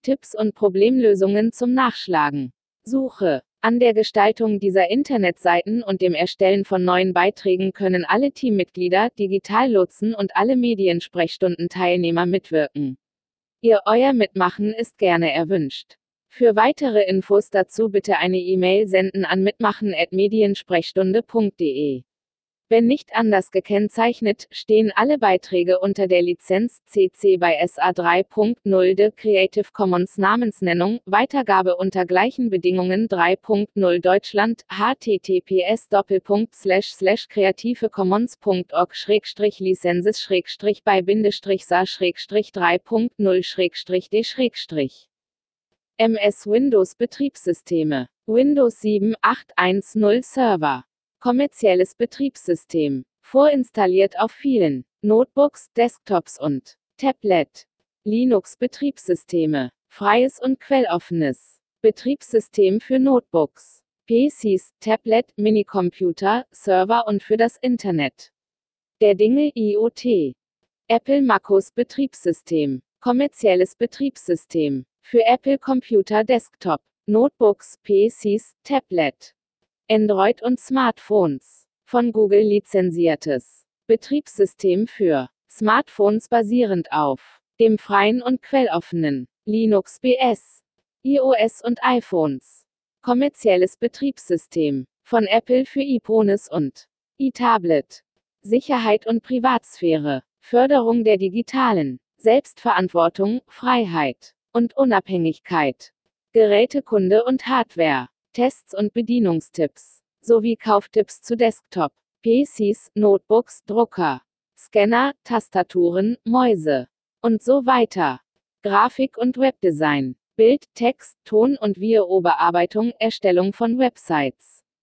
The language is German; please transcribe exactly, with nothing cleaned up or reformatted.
Tipps und Problemlösungen zum Nachschlagen. Suche. An der Gestaltung dieser Internetseiten und dem Erstellen von neuen Beiträgen können alle Teammitglieder, Digitallotsen und alle Mediensprechstundenteilnehmer mitwirken. Ihr euer Mitmachen ist gerne erwünscht. Für weitere Infos dazu bitte eine E-Mail senden an mitmachen at mediensprechstunde punkt de. Wenn nicht anders gekennzeichnet, stehen alle Beiträge unter der Lizenz C C by S A drei Punkt null de Creative Commons Namensnennung, Weitergabe unter gleichen Bedingungen drei Punkt null Deutschland, https Doppelpunkt slash slash creativecommons Punkt org Schrägstrich lizenses Schrägstrich bei Bindestrich sa Schrägstrich drei Punkt null Schrägstrich d Schrägstrich. M S Windows Betriebssysteme. Windows sieben acht eins null Server. Kommerzielles Betriebssystem. Vorinstalliert auf vielen Notebooks, Desktops und Tablet. Linux-Betriebssysteme. Freies und quelloffenes Betriebssystem für Notebooks, P Cs, Tablet, Minicomputer, Server und für das Internet der Dinge IoT. Apple macOS Betriebssystem. Kommerzielles Betriebssystem. Für Apple Computer Desktop, Notebooks, P Cs, Tablet, Android und Smartphones. Von Google lizenziertes Betriebssystem für Smartphones basierend auf dem freien und quelloffenen Linux B S, iOS und iPhones. Kommerzielles Betriebssystem von Apple für iPhones und iTablet. Sicherheit und Privatsphäre. Förderung der digitalen Selbstverantwortung, Freiheit und Unabhängigkeit. Gerätekunde und Hardware. Tests und Bedienungstipps, sowie Kauftipps zu Desktop, P Cs, Notebooks, Drucker, Scanner, Tastaturen, Mäuse und so weiter. Grafik- und Webdesign, Bild, Text, Ton- und Videobearbeitung, Erstellung von Websites.